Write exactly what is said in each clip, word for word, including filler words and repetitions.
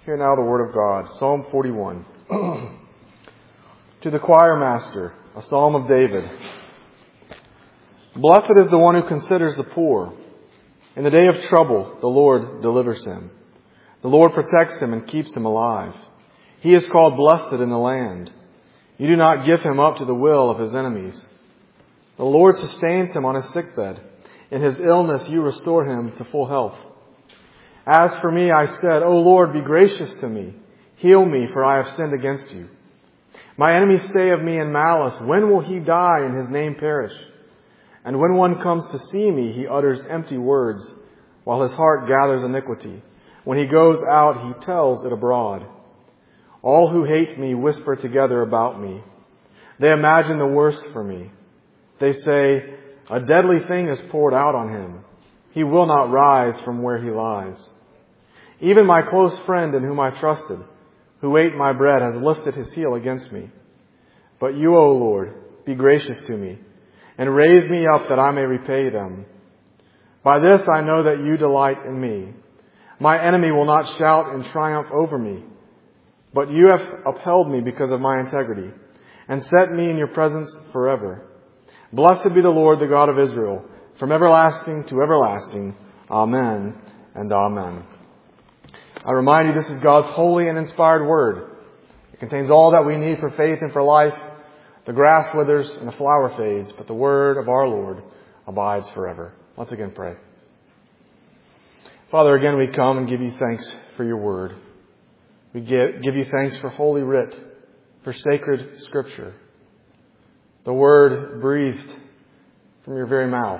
Hear now the word of God. Psalm forty-one. To the choir master, a psalm of David. Blessed is the one who considers the poor. In the day of trouble, the Lord delivers him. The Lord protects him and keeps him alive. He is called blessed in the land. You do not give him up to the will of his enemies. The Lord sustains him on his sickbed. In his illness, you restore him to full health. As for me, I said, O Lord, be gracious to me. Heal me, for I have sinned against you. My enemies say of me in malice, when will he die and his name perish? And when one comes to see me, he utters empty words, while his heart gathers iniquity. When he goes out, he tells it abroad. All who hate me whisper together about me. They imagine the worst for me. They say, a deadly thing is poured out on him. He will not rise from where he lies. Even my close friend in whom I trusted, who ate my bread, has lifted his heel against me. But you, O Lord, be gracious to me, and raise me up that I may repay them. By this I know that you delight in me. My enemy will not shout in triumph over me. But you have upheld me because of my integrity, and set me in your presence forever. Blessed be the Lord, the God of Israel, from everlasting to everlasting. Amen and amen. I remind you, this is God's holy and inspired word. It contains all that we need for faith and for life. The grass withers and the flower fades, but the word of our Lord abides forever. Let's again pray. Father, again we come and give you thanks for your word. We give, give you thanks for Holy Writ, for sacred Scripture. The word breathed from your very mouth,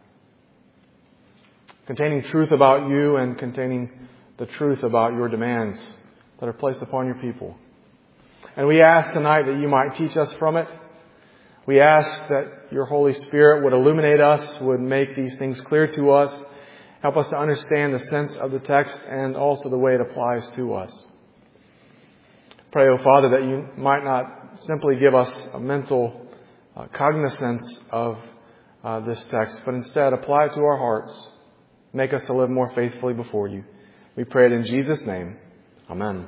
containing truth about you and containing the truth about your demands that are placed upon your people. And we ask tonight that you might teach us from it. We ask that your Holy Spirit would illuminate us, would make these things clear to us, help us to understand the sense of the text and also the way it applies to us. Pray, O Father, that you might not simply give us a mental uh, cognizance of uh, this text, but instead apply it to our hearts. Make us to live more faithfully before you. We pray it in Jesus' name. Amen.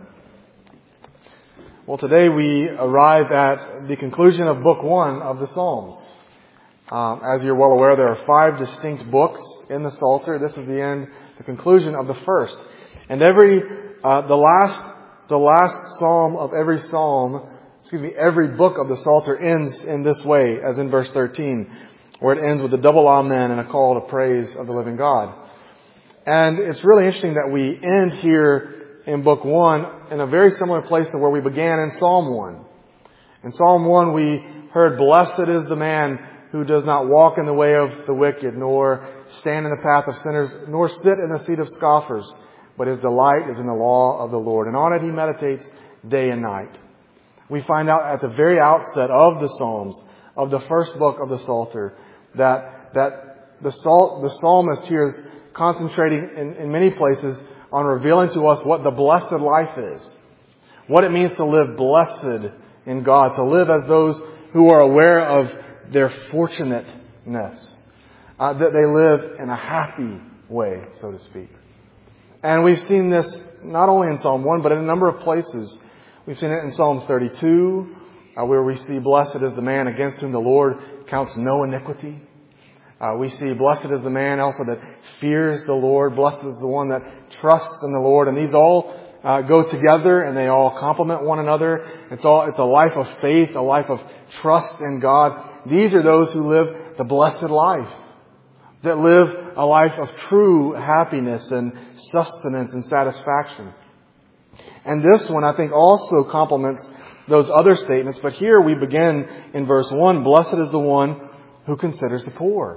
Well, today we arrive at the conclusion of Book One of the Psalms. Um, as you're well aware, there are five distinct books in the Psalter. This is the end, the conclusion of the first. And every, uh, the last, the last psalm of every psalm, excuse me, every book of the Psalter ends in this way, as in verse thirteen, where it ends with a double amen and a call to praise of the living God. And it's really interesting that we end here in Book One in a very similar place to where we began in Psalm One. In Psalm One, we heard, blessed is the man who does not walk in the way of the wicked, nor stand in the path of sinners, nor sit in the seat of scoffers, but his delight is in the law of the Lord, and on it he meditates day and night. We find out at the very outset of the Psalms, of the first book of the Psalter, that that the, psal- the psalmist here is concentrating in, in many places on revealing to us what the blessed life is. What it means to live blessed in God. To live as those who are aware of their fortunateness. Uh, that they live in a happy way, so to speak. And we've seen this not only in Psalm one, but in a number of places. We've seen it in Psalm thirty-two, uh, where we see, blessed is the man against whom the Lord counts no iniquity. Uh, we see, blessed is the man also that fears the Lord. Blessed is the one that trusts in the Lord. And these all uh, go together and they all complement one another. It's all, it's a life of faith, a life of trust in God. These are those who live the blessed life, that live a life of true happiness and sustenance and satisfaction. And this one, I think, also complements those other statements. But here we begin in verse one, blessed is the one who considers the poor.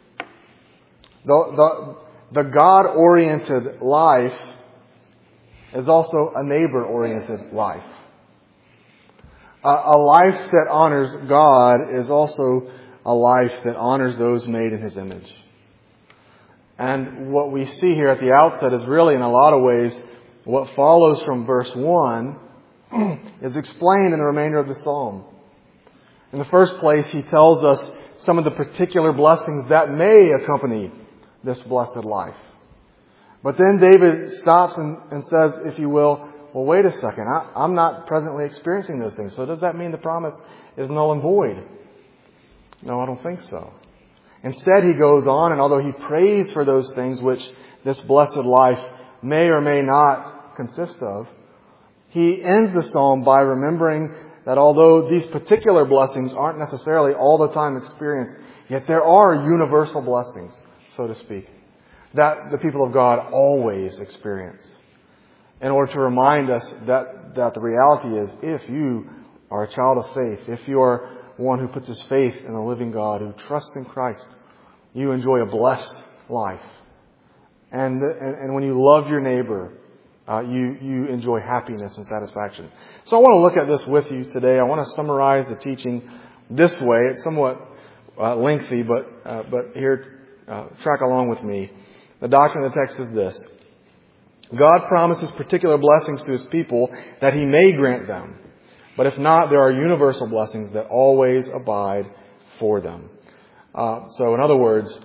The, the, the God-oriented life is also a neighbor-oriented life. A, a life that honors God is also a life that honors those made in His image. And what we see here at the outset is really, in a lot of ways, what follows from verse one is explained in the remainder of the psalm. In the first place, he tells us some of the particular blessings that may accompany this blessed life. But then David stops and, and says, if you will, well, wait a second. I, I'm not presently experiencing those things. So does that mean the promise is null and void? No, I don't think so. Instead, he goes on, and although he prays for those things which this blessed life may or may not consist of, he ends the psalm by remembering that although these particular blessings aren't necessarily all the time experienced, yet there are universal blessings, so to speak, that the people of God always experience. In order to remind us that, that the reality is, if you are a child of faith, if you are one who puts his faith in the living God, who trusts in Christ, you enjoy a blessed life. And, and, and when you love your neighbor, uh, you, you enjoy happiness and satisfaction. So I want to look at this with you today. I want to summarize the teaching this way. It's somewhat uh, lengthy, but, uh, but here, uh, track along with me. The doctrine of the text is this. God promises particular blessings to his people that he may grant them. But if not, there are universal blessings that always abide for them. Uh, so in other words,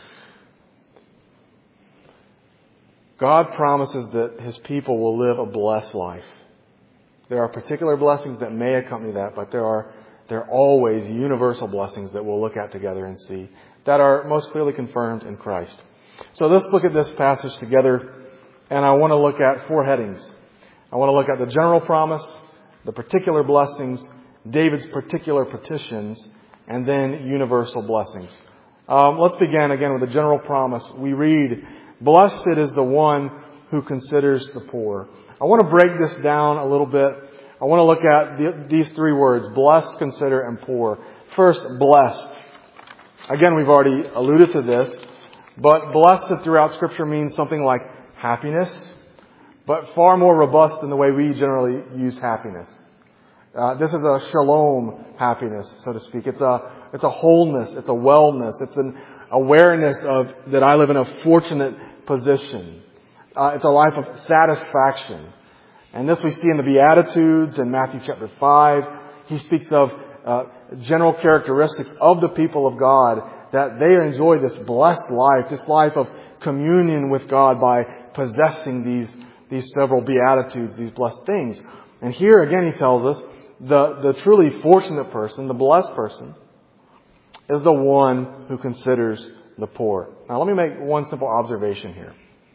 God promises that his people will live a blessed life. There are particular blessings that may accompany that, but there are there are always universal blessings that we'll look at together and see that are most clearly confirmed in Christ. So let's look at this passage together, and I want to look at four headings. I want to look at the general promise, the particular blessings, David's particular petitions, and then universal blessings. Um, let's begin again with the general promise. We read, "Blessed is the one who considers the poor." I want to break this down a little bit. I want to look at the, these three words, blessed, consider, and poor. First, blessed. Again, we've already alluded to this, but blessed throughout Scripture means something like happiness, but far more robust than the way we generally use happiness. Uh, this is a shalom happiness, so to speak. It's a it's a wholeness, it's a wellness, it's an awareness of that I live in a fortunate position. Uh, it's a life of satisfaction. And this we see in the Beatitudes in Matthew chapter five. He speaks of uh, general characteristics of the people of God, that they enjoy this blessed life, this life of communion with God by possessing these, these several Beatitudes, these blessed things. And here again he tells us the, the truly fortunate person, the blessed person, is the one who considers the poor. Now let me make one simple observation here.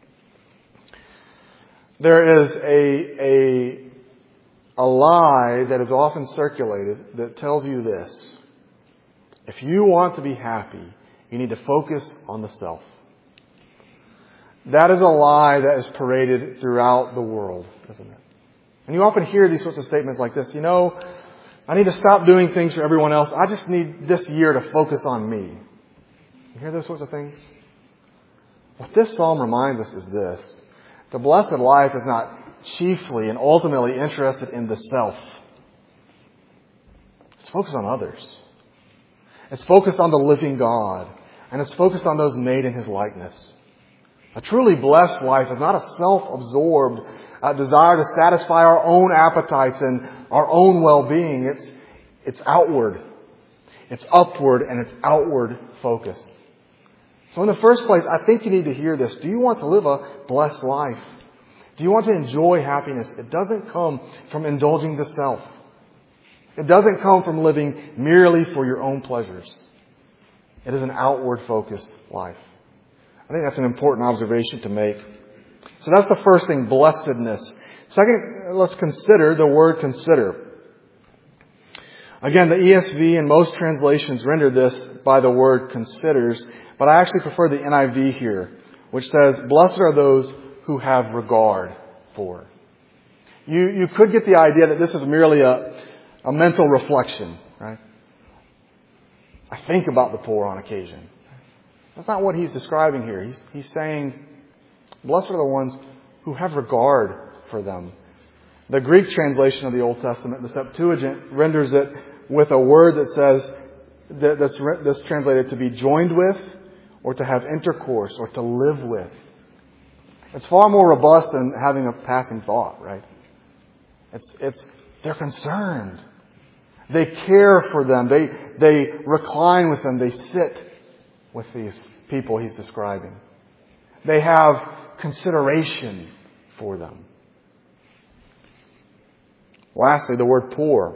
There is a, a, a lie that is often circulated that tells you this. If you want to be happy, you need to focus on the self. That is a lie that is paraded throughout the world, isn't it? And you often hear these sorts of statements like this. You know, I need to stop doing things for everyone else. I just need this year to focus on me. You hear those sorts of things? What this psalm reminds us is this. The blessed life is not chiefly and ultimately interested in the self. It's focused on others. It's focused on the living God. And it's focused on those made in his likeness. A truly blessed life is not a self-absorbed uh, desire to satisfy our own appetites and our own well-being. It's, it's outward. It's upward and it's outward focused. So in the first place, I think you need to hear this. Do you want to live a blessed life? Do you want to enjoy happiness? It doesn't come from indulging the self. It doesn't come from living merely for your own pleasures. It is an outward-focused life. I think that's an important observation to make. So that's the first thing, blessedness. Second, let's consider the word consider. Again, the E S V and most translations render this by the word considers, but I actually prefer the N I V here, which says, blessed are those who have regard for. You, you could get the idea that this is merely a, a mental reflection, right? I think about the poor on occasion. That's not what he's describing here. He's, he's saying, blessed are the ones who have regard for them. The Greek translation of the Old Testament, the Septuagint, renders it with a word that says, that, that's, that's translated to be joined with, or to have intercourse, or to live with. It's far more robust than having a passing thought, right? It's, it's, they're concerned. They care for them. They, they recline with them. They sit with these people he's describing. They have consideration for them. Lastly, the word poor.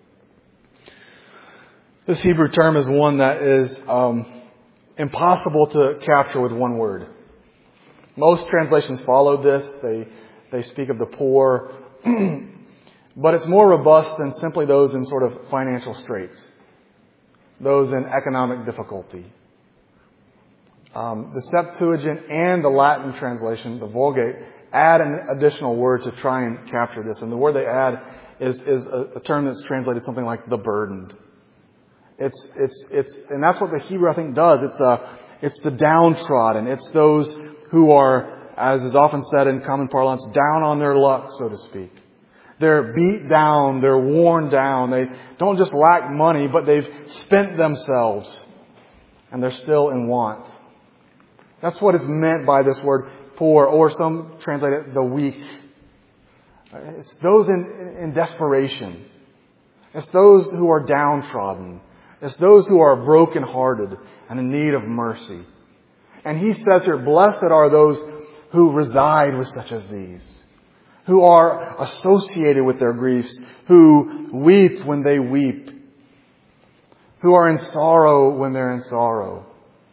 This Hebrew term is one that is um, impossible to capture with one word. Most translations follow this. They they speak of the poor, but it's more robust than simply those in sort of financial straits, those in economic difficulty. Um, the Septuagint and the Latin translation, the Vulgate, add an additional word to try and capture this. And the word they add is, is a, a term that's translated something like the burdened. It's, it's, it's, and that's what the Hebrew, I think, does. It's, uh, it's the downtrodden. It's those who are, as is often said in common parlance, down on their luck, so to speak. They're beat down. They're worn down. They don't just lack money, but they've spent themselves. And they're still in want. That's what is meant by this word poor, or some translate it the weak. It's those in, in desperation. It's those who are downtrodden. It's those who are brokenhearted and in need of mercy. And he says here, blessed are those who reside with such as these, who are associated with their griefs, who weep when they weep, who are in sorrow when they're in sorrow.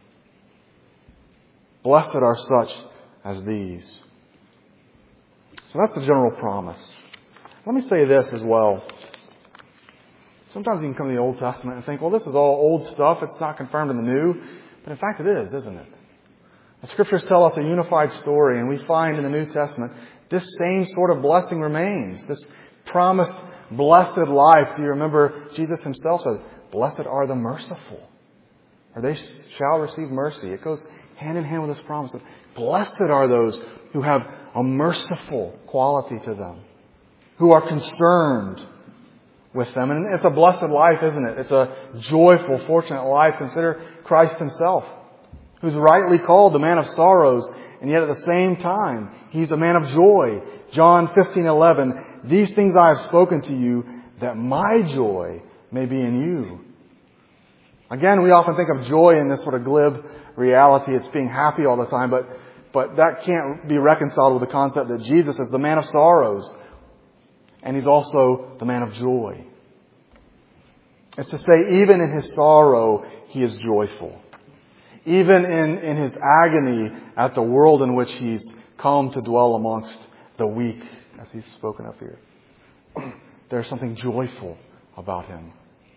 Blessed are such as these. So that's the general promise. Let me say this as well. Sometimes you can come to the Old Testament and think, well, this is all old stuff. It's not confirmed in the New. But in fact, it is, isn't it? The Scriptures tell us a unified story, and we find in the New Testament this same sort of blessing remains. This promised blessed life. Do you remember Jesus himself said, blessed are the merciful, for they shall receive mercy. It goes hand in hand with this promise that blessed are those who have a merciful quality to them, who are concerned with them. And it's a blessed life, isn't it? It's a joyful, fortunate life. Consider Christ himself, who's rightly called the man of sorrows, and yet at the same time, he's a man of joy. John fifteen eleven, these things I have spoken to you, that my joy may be in you. Again, we often think of joy in this sort of glib reality. It's being happy all the time, but, but that can't be reconciled with the concept that Jesus is the man of sorrows, and he's also the man of joy. It's to say, even in his sorrow, he is joyful. Even in, in his agony at the world in which he's come to dwell amongst the weak, as he's spoken of here, there's something joyful about him.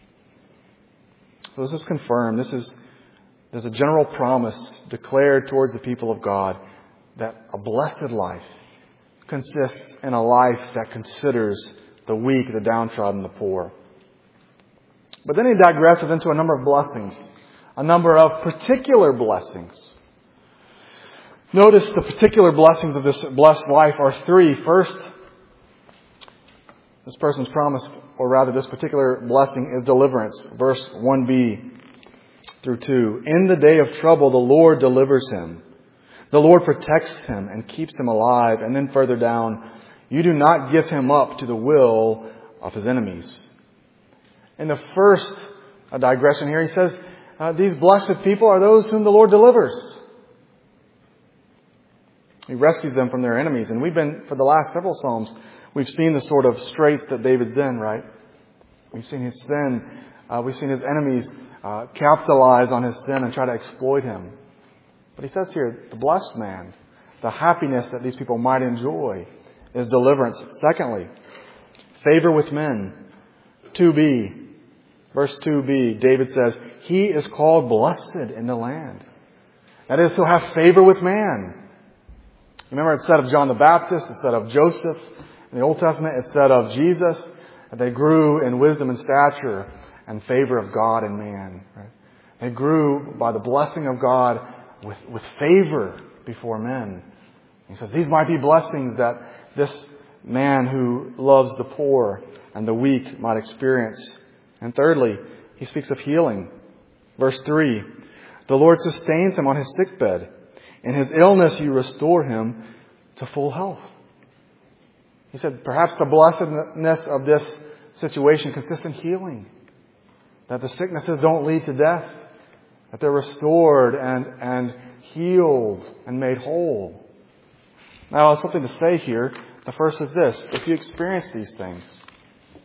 So this is confirmed. This is there's a general promise declared towards the people of God that a blessed life consists in a life that considers the weak, the downtrodden, the poor. But then he digresses into a number of blessings, a number of particular blessings. Notice the particular blessings of this blessed life are three. First, this person's promised, or rather this particular blessing, is deliverance. Verse one b through two. In the day of trouble, the Lord delivers him. The Lord protects him and keeps him alive. And then further down, you do not give him up to the will of his enemies. In the first uh, digression here, he says, uh, these blessed people are those whom the Lord delivers. He rescues them from their enemies. And we've been, for the last several Psalms, we've seen the sort of straits that David's in, right? We've seen his sin. Uh, we've seen his enemies uh, capitalize on his sin and try to exploit him. But he says here, the blessed man, the happiness that these people might enjoy is deliverance. Secondly, favor with men. two b, verse two b, David says, he is called blessed in the land. That is, he'll have favor with man. Remember, it said of John the Baptist, it said of Joseph. In the Old Testament, it said of Jesus that they grew in wisdom and stature and favor of God and man. Right? They grew by the blessing of God with, with favor before men. He says, these might be blessings that this man who loves the poor and the weak might experience. And thirdly, he speaks of healing. Verse three, the Lord sustains him on his sickbed. In his illness, you restore him to full health. He said, perhaps the blessedness of this situation consists in healing. That the sicknesses don't lead to death. That they're restored and, and healed and made whole. Now, something to say here. The first is this. If you experience these things,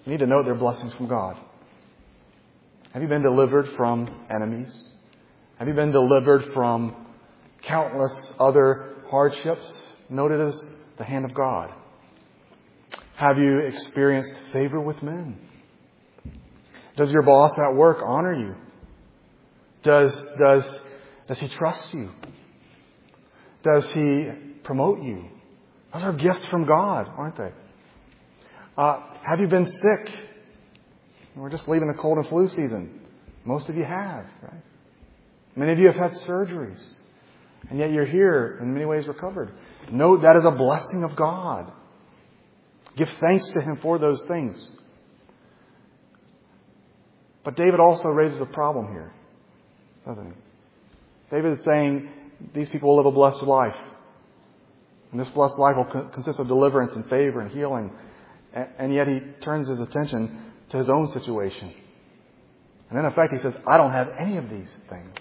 you need to know they're blessings from God. Have you been delivered from enemies? Have you been delivered from countless other hardships? Note it as the hand of God. Have you experienced favor with men? Does your boss at work honor you? Does, does, does he trust you? Does he promote you? Those are gifts from God, aren't they? Uh, have you been sick? We're just leaving the cold and flu season. Most of you have, right? Many of you have had surgeries. And yet you're here, in many ways, recovered. Note that is a blessing of God. Give thanks to Him for those things. But David also raises a problem here, doesn't he? David is saying these people will live a blessed life. And this blessed life will consist of deliverance and favor and healing. And yet he turns his attention to his own situation. And in effect, he says, I don't have any of these things.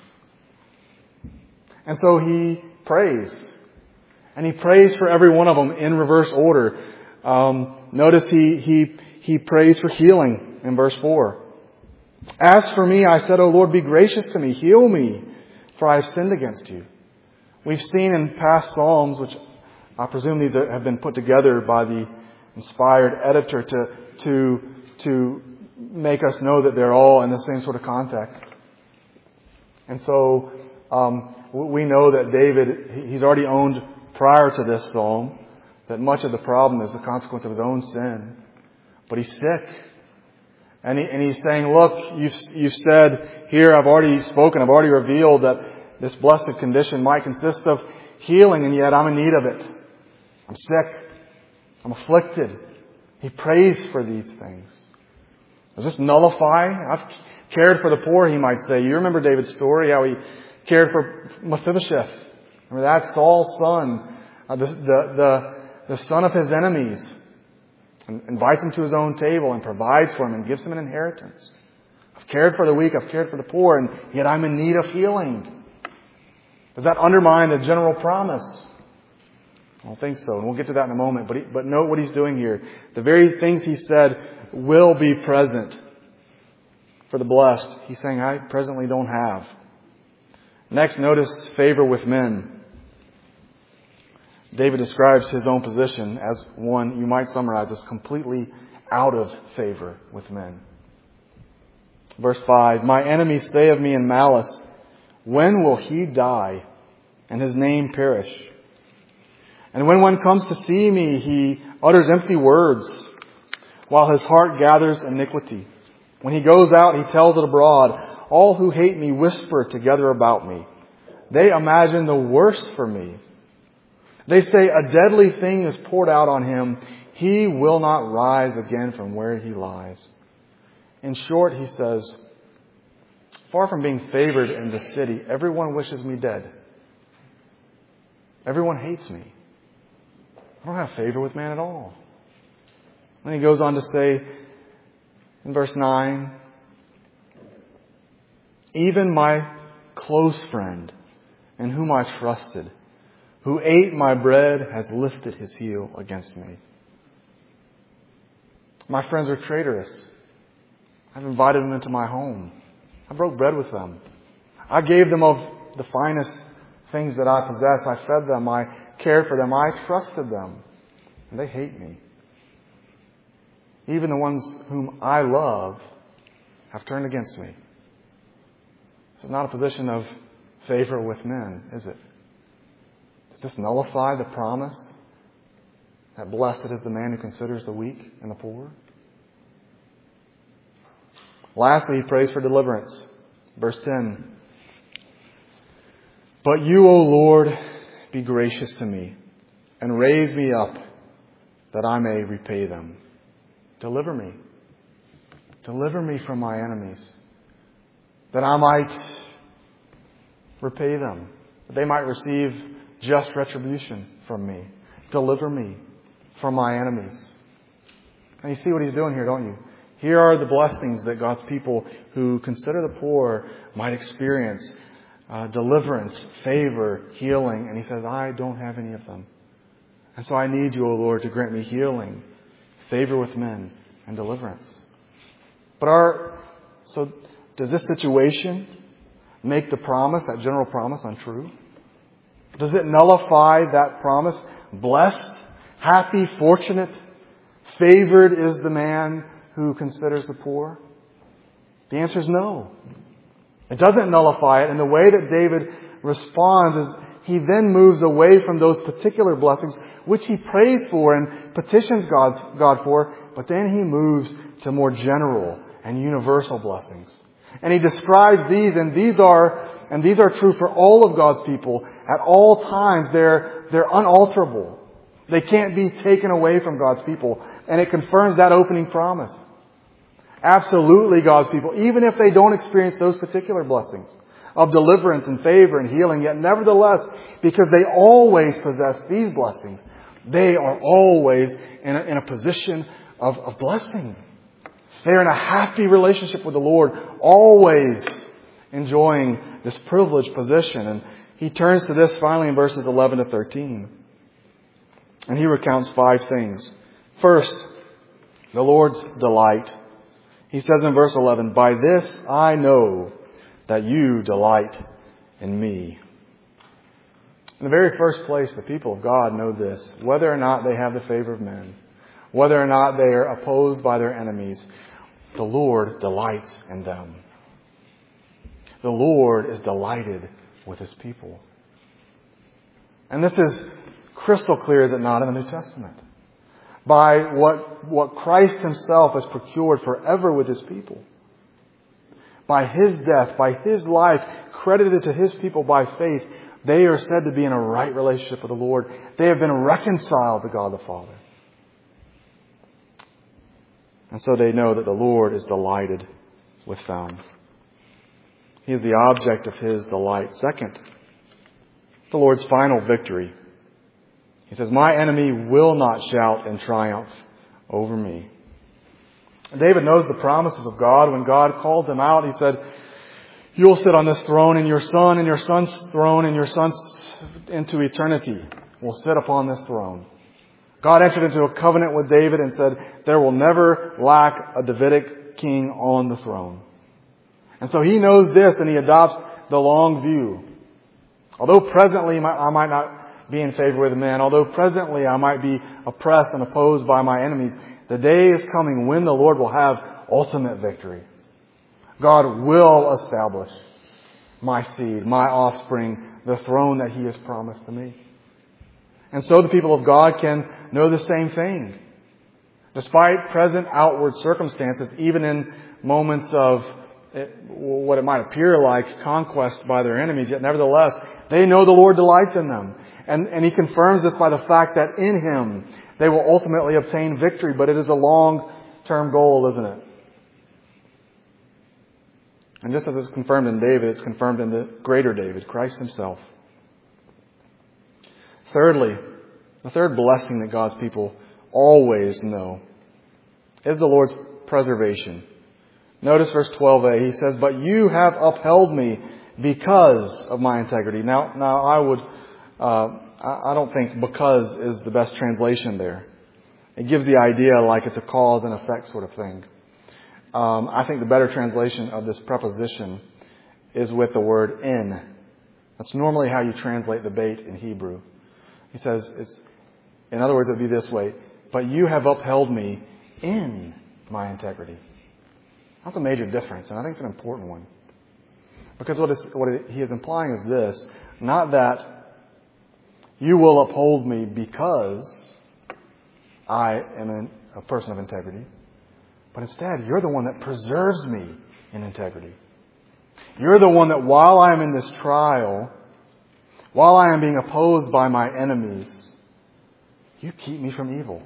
And so he prays. And he prays for every one of them in reverse order. Um, notice he, he, he prays for healing in verse four. As for me, I said, O Lord, be gracious to me. Heal me, for I have sinned against you. We've seen in past Psalms, which I presume these have been put together by the inspired editor to, to, to make us know that they're all in the same sort of context. And so um, we know that David, he's already owned prior to this psalm that much of the problem is the consequence of his own sin. But he's sick. And, he, and he's saying, look, you've, you've said here, I've already spoken, I've already revealed that this blessed condition might consist of healing, and yet I'm in need of it. I'm sick. I'm afflicted. He prays for these things. Does this nullify? I've cared for the poor, he might say. You remember David's story, how he cared for Mephibosheth. Remember that? Saul's son, uh, the, the, the, the son of his enemies. And invites him to his own table and provides for him and gives him an inheritance. I've cared for the weak, I've cared for the poor, and yet I'm in need of healing. Does that undermine the general promise? I don't think so, and we'll get to that in a moment. But he, but note what he's doing here. The very things he said will be present for the blessed. He's saying, I presently don't have. Next, notice favor with men. David describes his own position as one you might summarize as completely out of favor with men. Verse five, my enemies say of me in malice, when will he die and his name perish? And when one comes to see me, he utters empty words, while his heart gathers iniquity. When he goes out, he tells it abroad. All who hate me whisper together about me. They imagine the worst for me. They say a deadly thing is poured out on him. He will not rise again from where he lies. In short, he says, far from being favored in the city, everyone wishes me dead. Everyone hates me. I don't have favor with man at all. Then he goes on to say in verse nine, even my close friend in whom I trusted, who ate my bread, has lifted his heel against me. My friends are traitorous. I've invited them into my home. I broke bread with them. I gave them of the finest things that I possess. I fed them. I cared for them. I trusted them. And they hate me. Even the ones whom I love have turned against me. This is not a position of favor with men, is it? Does this nullify the promise that blessed is the man who considers the weak and the poor? Lastly, he prays for deliverance. Verse ten. But you, O Lord, be gracious to me and raise me up that I may repay them. Deliver me. Deliver me from my enemies, that I might repay them, that they might receive just retribution from me. Deliver me from my enemies. And you see what he's doing here, don't you? Here are the blessings that God's people who consider the poor might experience. Uh, deliverance, favor, healing. And he says, I don't have any of them. And so I need you, O Lord, to grant me healing, favor with men, and deliverance. But our, so does this situation make the promise, that general promise, untrue? Does it nullify that promise? Blessed, happy, fortunate, favored is the man who considers the poor? The answer is no. It doesn't nullify it. And the way that David responds is he then moves away from those particular blessings, which he prays for and petitions God's, God for, but then he moves to more general and universal blessings. And he describes these, and these are, and these are true for all of God's people at all times. They're, they're unalterable. They can't be taken away from God's people. And it confirms that opening promise. Absolutely God's people, even if they don't experience those particular blessings of deliverance and favor and healing, yet nevertheless, because they always possess these blessings, they are always in a, in a position of, of blessing. They're in a happy relationship with the Lord, always enjoying this privileged position. And he turns to this finally in verses eleven to thirteen. And he recounts five things. First, the Lord's delight. He says in verse eleven, "By this I know that you delight in me." In the very first place, the people of God know this. Whether or not they have the favor of men, whether or not they are opposed by their enemies, the Lord delights in them. The Lord is delighted with His people. And this is crystal clear, is it not, in the New Testament? By what, what Christ Himself has procured forever with His people. By His death, by His life, credited to His people by faith, they are said to be in a right relationship with the Lord. They have been reconciled to God the Father. And so they know that the Lord is delighted with them. He is the object of His delight. Second, the Lord's final victory. He says, "My enemy will not shout in triumph over me." And David knows the promises of God. When God called him out, He said, "You'll sit on this throne, and your son and your son's throne and your son's into eternity will sit upon this throne." God entered into a covenant with David and said, there will never lack a Davidic king on the throne. And so he knows this, and he adopts the long view. Although presently I might not be in favor with man, although presently I might be oppressed and opposed by my enemies, the day is coming when the Lord will have ultimate victory. God will establish my seed, my offspring, the throne that He has promised to me. And so the people of God can know the same thing. Despite present outward circumstances, even in moments of it, what it might appear like conquest by their enemies, yet nevertheless, they know the Lord delights in them. And, and He confirms this by the fact that in Him they will ultimately obtain victory. But it is a long-term goal, isn't it? And just as it's confirmed in David, it's confirmed in the greater David, Christ Himself. Thirdly, the third blessing that God's people always know is the Lord's preservation. Notice verse twelve a. He says, "But you have upheld me because of my integrity." Now, now I would, uh, I don't think "because" is the best translation there. It gives the idea like it's a cause and effect sort of thing. Um, I think the better translation of this preposition is with the word "in." That's normally how you translate the bait in Hebrew. He says, it's, in other words, it would be this way: "But you have upheld me in my integrity." That's a major difference, and I think it's an important one. Because what, is, what he is implying is this: not that you will uphold me because I am a person of integrity, but instead you're the one that preserves me in integrity. You're the one that while I am in this trial, while I am being opposed by my enemies, you keep me from evil.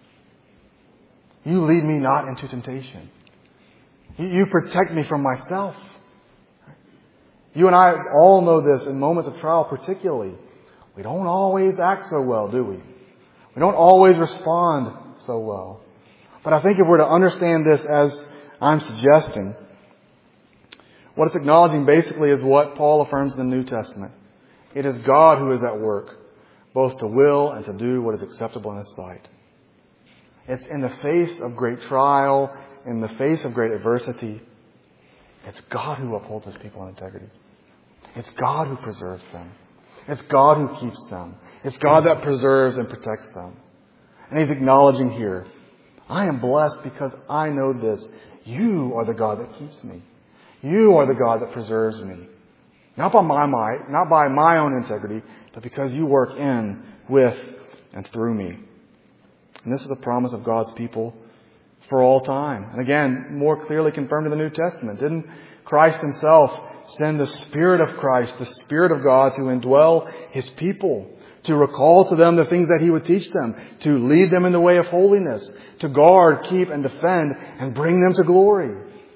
You lead me not into temptation. You protect me from myself. You and I all know this in moments of trial particularly. We don't always act so well, do we? We don't always respond so well. But I think if we're to understand this as I'm suggesting, what it's acknowledging basically is what Paul affirms in the New Testament. It is God who is at work, both to will and to do what is acceptable in His sight. It's in the face of great trial, in the face of great adversity. It's God who upholds His people in integrity. It's God who preserves them. It's God who keeps them. It's God that preserves and protects them. And He's acknowledging here, I am blessed because I know this. You are the God that keeps me. You are the God that preserves me. Not by my might, not by my own integrity, but because you work in, with, and through me. And this is a promise of God's people for all time. And again, more clearly confirmed in the New Testament. Didn't Christ Himself send the Spirit of Christ, the Spirit of God, to indwell His people, to recall to them the things that He would teach them, to lead them in the way of holiness, to guard, keep, and defend, and bring them to glory?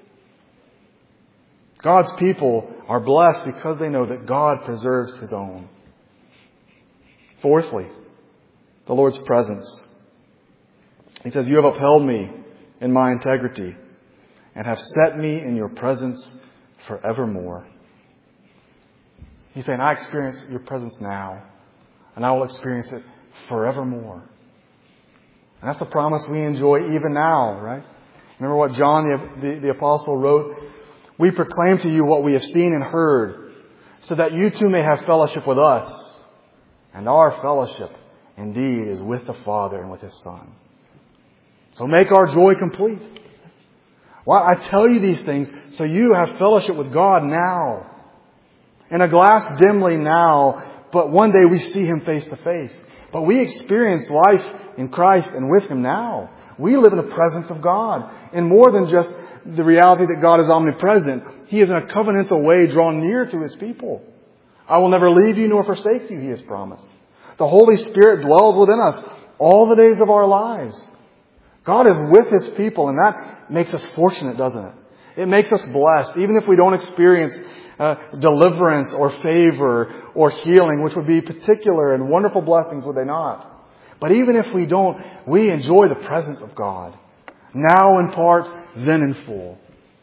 God's people are blessed because they know that God preserves His own. Fourthly, the Lord's presence. He says, you have upheld me in my integrity and have set me in your presence forevermore. He's saying, I experience your presence now, and I will experience it forevermore. And that's the promise we enjoy even now, right? Remember what John the, the, the Apostle wrote? We proclaim to you what we have seen and heard, so that you too may have fellowship with us. And our fellowship, indeed, is with the Father and with His Son. So make our joy complete. Well, I tell you these things so you have fellowship with God now. In a glass dimly now, but one day we see Him face to face. But we experience life in Christ and with Him now. We live in the presence of God. And more than just the reality that God is omnipresent, He is in a covenantal way drawn near to His people. I will never leave you nor forsake you, He has promised. The Holy Spirit dwells within us all the days of our lives. God is with His people, and that makes us fortunate, doesn't it? It makes us blessed, even if we don't experience uh, deliverance or favor or healing, which would be particular and wonderful blessings, would they not? But even if we don't, we enjoy the presence of God. Now in part, then in full.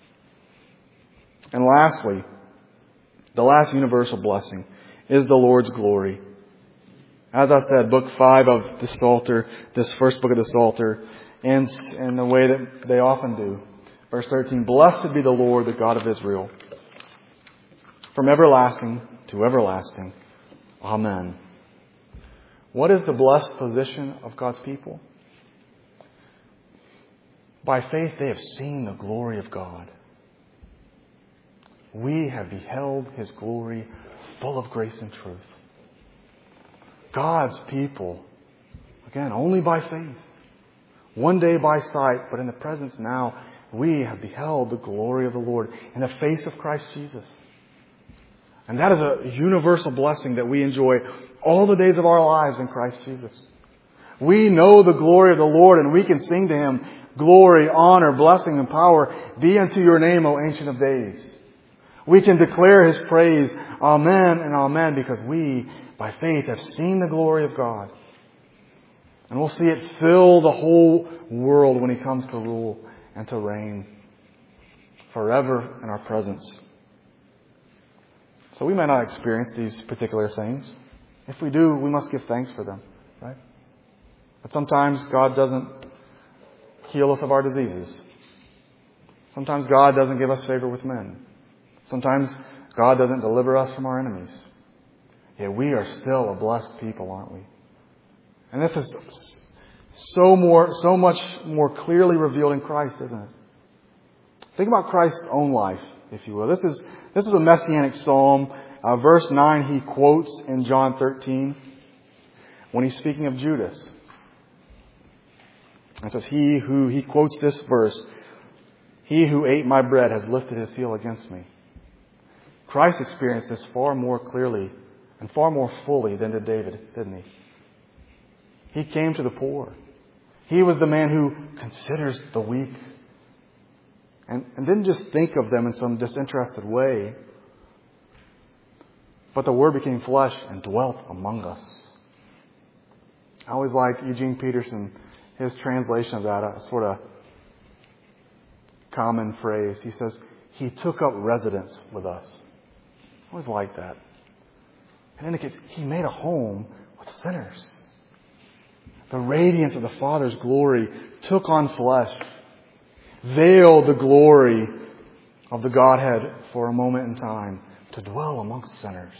And lastly, the last universal blessing is the Lord's glory. As I said, book five of the Psalter, this first book of the Psalter, ends in the way that they often do. Verse thirteen, blessed be the Lord, the God of Israel, from everlasting to everlasting. Amen. What is the blessed position of God's people? By faith they have seen the glory of God. We have beheld His glory full of grace and truth. God's people, again, only by faith. One day by sight, but in the presence now, we have beheld the glory of the Lord in the face of Christ Jesus. And that is a universal blessing that we enjoy all the days of our lives in Christ Jesus. We know the glory of the Lord, and we can sing to Him, glory, honor, blessing, and power be unto your name, O Ancient of Days. We can declare His praise, amen and amen, because we, by faith, have seen the glory of God. And we'll see it fill the whole world when He comes to rule and to reign forever in our presence. So we may not experience these particular things. If we do, we must give thanks for them, right? But sometimes God doesn't heal us of our diseases. Sometimes God doesn't give us favor with men. Sometimes God doesn't deliver us from our enemies. Yet we are still a blessed people, aren't we? And this is so more, so much more clearly revealed in Christ, isn't it? Think about Christ's own life, if you will. This is this is a messianic psalm. Uh, verse nine he quotes in John thirteen when he's speaking of Judas. It says, "He who he quotes this verse, he who ate my bread has lifted his heel against me." Christ experienced this far more clearly and far more fully than did David, didn't he? He came to the poor. He was the man who considers the weak. And, and didn't just think of them in some disinterested way. But the Word became flesh and dwelt among us. I always like Eugene Peterson, his translation of that, a sort of common phrase. He says, He took up residence with us. I always like that. It indicates He made a home with sinners. the radiance of the Father's glory took on flesh, veiled the glory of the Godhead for a moment in time to dwell amongst sinners.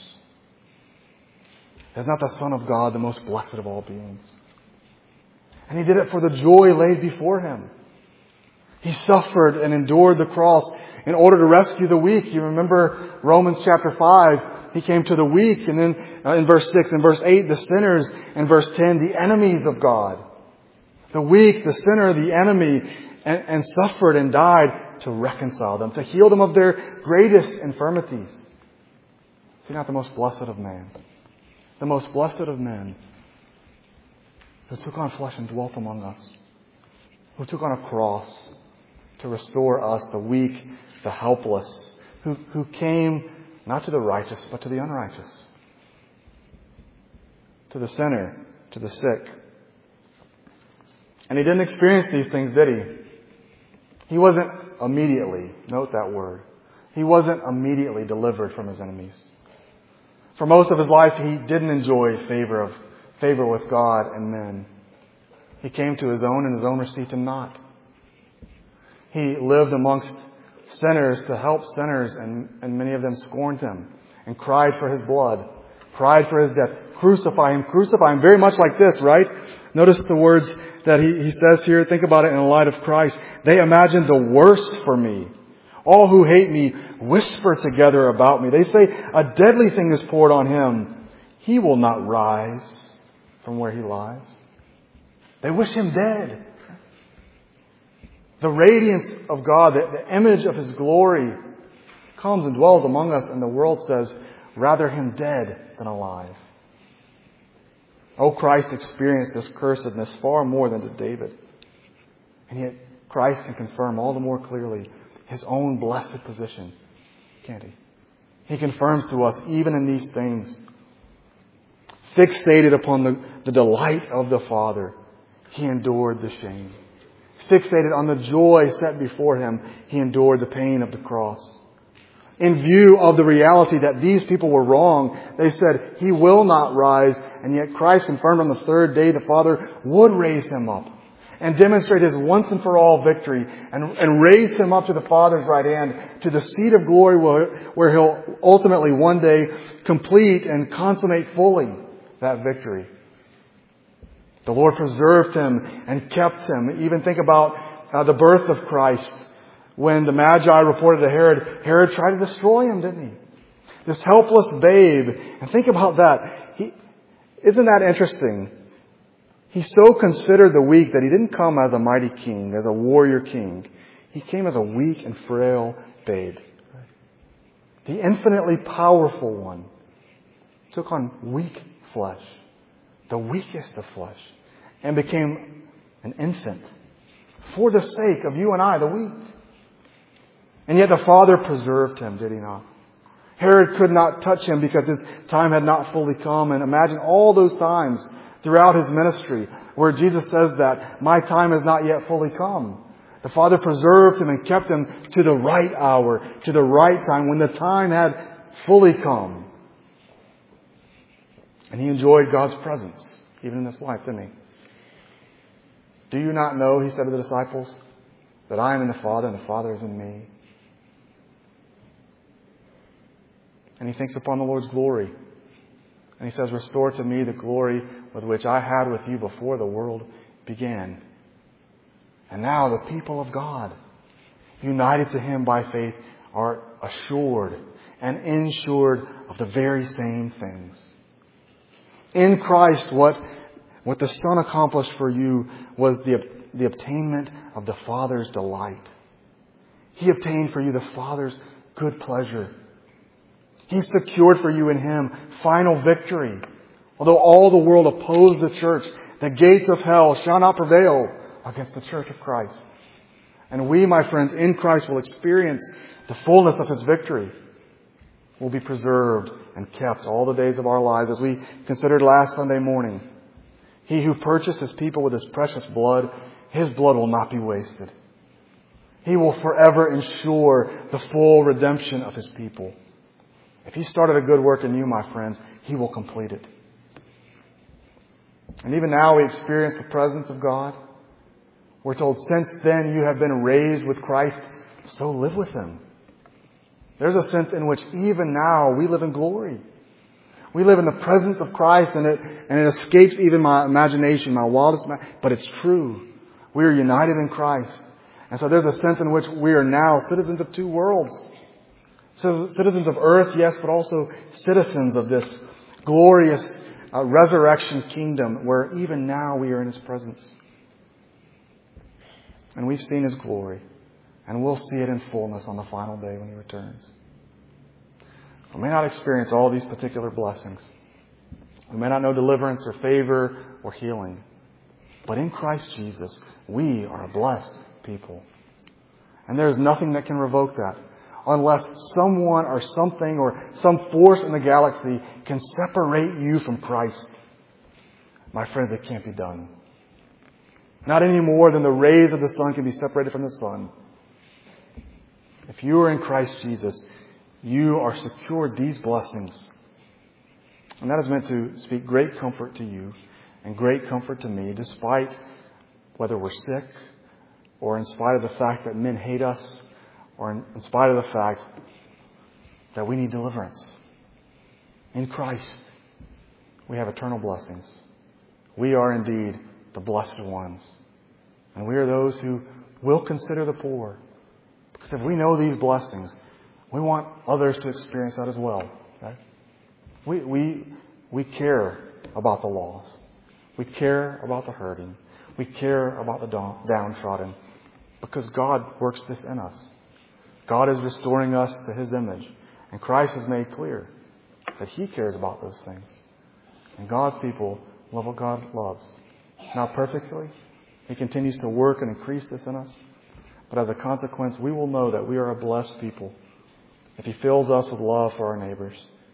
Is not the Son of God the most blessed of all beings? And He did it for the joy laid before Him. He suffered and endured the cross in order to rescue the weak. You remember Romans chapter five. He came to the weak. And then uh, in verse six and verse eight, the sinners. And verse ten, the enemies of God. The weak, the sinner, the enemy. And, and suffered and died to reconcile them, to heal them of their greatest infirmities. Is He not the most blessed of man? The most blessed of men, who took on flesh and dwelt among us, who took on a cross to restore us, the weak, the helpless, who, who came not to the righteous, but to the unrighteous, to the sinner, to the sick. And He didn't experience these things, did He? He wasn't immediately, note that word, He wasn't immediately delivered from His enemies. For most of His life, He didn't enjoy favor of favor with God and men. He came to His own, and His own received Him not. He lived amongst sinners to help sinners, and, and many of them scorned Him and cried for His blood, cried for His death. Crucify Him, crucify Him. Very much like this, right? Notice the words that he, he says here. Think about it in the light of Christ. They imagine the worst for me. All who hate me whisper together about me. They say a deadly thing is poured on Him. He will not rise from where He lies. They wish Him dead. The radiance of God, the, the image of His glory, comes and dwells among us, and the world says, rather Him dead than alive. Oh, Christ experienced this cursedness far more than did David. And yet Christ can confirm all the more clearly His own blessed position, can't He? He confirms to us, even in these things, fixated upon the, the delight of the Father, He endured the shame. Fixated on the joy set before Him, He endured the pain of the cross. In view of the reality that these people were wrong, they said, He will not rise. And yet Christ confirmed on the third day the Father would raise Him up and demonstrate His once and for all victory, and, and raise Him up to the Father's right hand, to the seat of glory where, where He'll ultimately one day complete and consummate fully that victory. The Lord preserved Him and kept Him. Even think about uh, the birth of Christ. When the Magi reported to Herod, Herod tried to destroy Him, didn't he? This helpless babe. And think about that. He, isn't that interesting? He so considered the weak that He didn't come as a mighty king, as a warrior king. He came as a weak and frail babe. The infinitely powerful one took on weak flesh, the weakest of flesh, and became an infant for the sake of you and I, the weak. And yet the Father preserved Him, did He not? Herod could not touch Him because His time had not fully come. And imagine all those times throughout His ministry where Jesus says that, my time has not yet fully come. The Father preserved Him and kept Him to the right hour, to the right time, when the time had fully come. And He enjoyed God's presence, even in this life, didn't He? Do you not know, He said to the disciples, that I am in the Father and the Father is in me? And He thinks upon the Lord's glory. And He says, restore to me the glory with which I had with you before the world began. And now the people of God, united to Him by faith, are assured and insured of the very same things. In Christ, what, what the Son accomplished for you was the, the obtainment of the Father's delight. He obtained for you the Father's good pleasure. He secured for you in Him final victory. Although all the world oppose the church, the gates of hell shall not prevail against the church of Christ. And we, my friends, in Christ will experience the fullness of His victory. We'll be preserved and kept all the days of our lives. As we considered last Sunday morning, He who purchased His people with His precious blood, His blood will not be wasted. He will forever ensure the full redemption of His people. If He started a good work in you, my friends, He will complete it. And even now we experience the presence of God. We're told, since then you have been raised with Christ, so live with Him. There's a sense in which even now we live in glory. We live in the presence of Christ, and it and it escapes even my imagination, my wildest imagination. But it's true. We are united in Christ. And so there's a sense in which we are now citizens of two worlds. So citizens of earth, yes, but also citizens of this glorious uh, resurrection kingdom where even now we are in His presence. And we've seen His glory. And we'll see it in fullness on the final day when He returns. We may not experience all these particular blessings. We may not know deliverance or favor or healing. But in Christ Jesus, we are a blessed people. And there is nothing that can revoke that. Unless someone or something or some force in the galaxy can separate you from Christ. My friends, it can't be done. Not any more than the rays of the sun can be separated from the sun. If you are in Christ Jesus, you are secured these blessings. And that is meant to speak great comfort to you and great comfort to me, despite whether we're sick or in spite of the fact that men hate us or in, in spite of the fact that we need deliverance. In Christ, we have eternal blessings. We are indeed the blessed ones. And we are those who will consider the poor. Because if we know these blessings, we want others to experience that as well. Right? We, we, we care about the lost. We care about the hurting. We care about the downtrodden. Because God works this in us. God is restoring us to His image. And Christ has made clear that He cares about those things. And God's people love what God loves. Not perfectly. He continues to work and increase this in us. But as a consequence, we will know that we are a blessed people if He fills us with love for our neighbors.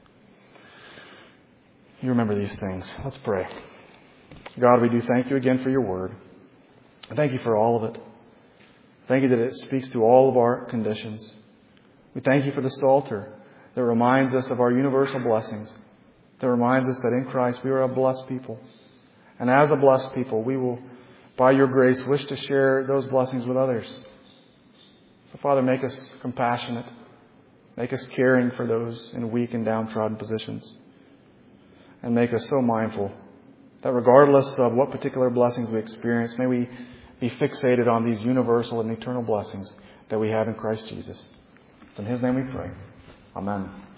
You remember these things. Let's pray. God, we do thank You again for Your word. And thank You for all of it. Thank You that it speaks to all of our conditions. We thank You for the Psalter that reminds us of our universal blessings, that reminds us that in Christ we are a blessed people. And as a blessed people, we will, by Your grace, wish to share those blessings with others. So, Father, make us compassionate. Make us caring for those in weak and downtrodden positions. And make us so mindful that regardless of what particular blessings we experience, may we be fixated on these universal and eternal blessings that we have in Christ Jesus. It's in His name we pray. Amen.